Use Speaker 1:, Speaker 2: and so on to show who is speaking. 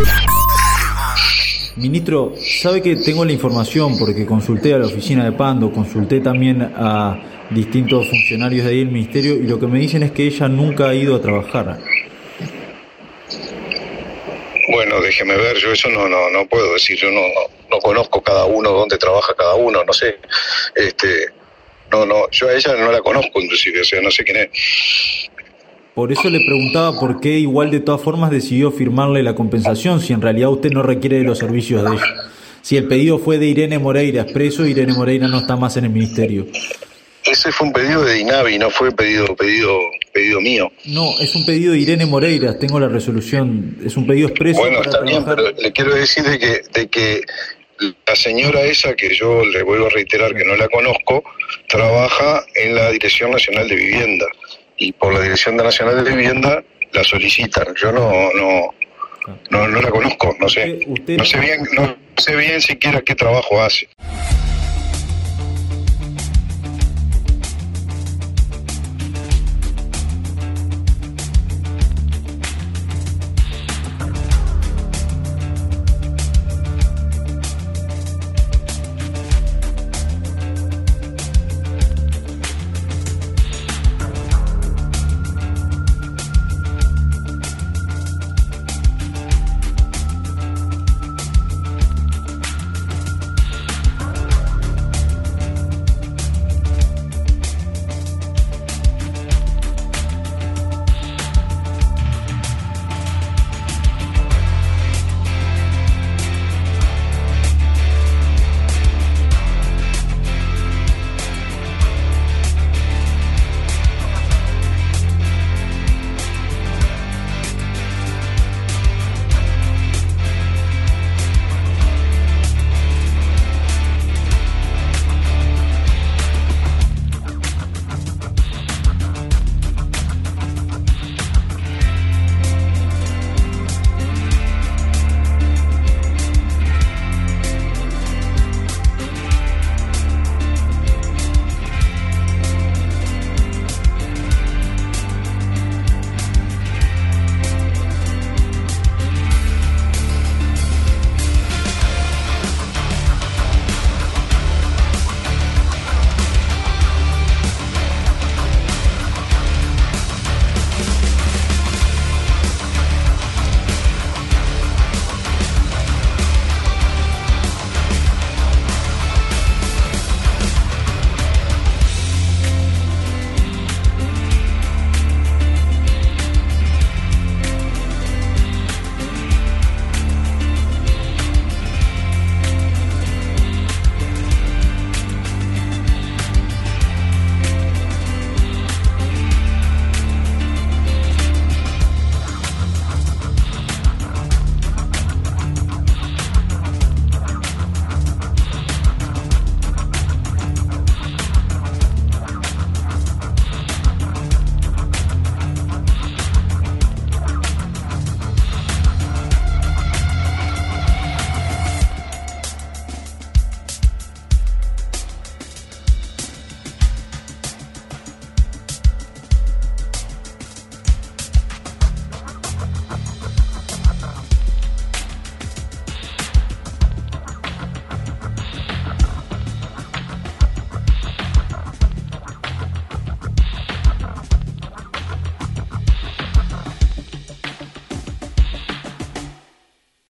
Speaker 1: Ministro, sabe que tengo la información porque consulté a la oficina de Pando, consulté también a distintos funcionarios de ahí del ministerio y lo que me dicen es que ella nunca ha ido a trabajar.
Speaker 2: Bueno, déjeme ver, yo eso no puedo decir, yo no conozco cada uno, dónde trabaja cada uno, no sé, yo a ella no la conozco inclusive, o sea, no sé quién es.
Speaker 1: Por eso le preguntaba por qué igual de todas formas decidió firmarle la compensación, si en realidad usted no requiere de los servicios de ella. Si el pedido fue de Irene Moreira expreso, Irene Moreira no está más en el ministerio.
Speaker 2: Ese fue un pedido de Dinavi, no fue pedido mío.
Speaker 1: No, es un pedido de Irene Moreira, tengo la resolución, es un pedido expreso.
Speaker 2: Bueno, está bien, pero le quiero decir de que la señora esa, que yo le vuelvo a reiterar que no la conozco, trabaja en la Dirección Nacional de Vivienda. Y por la Dirección Nacional de Vivienda la solicitan. Yo no la conozco, no sé. No sé bien siquiera qué trabajo hace.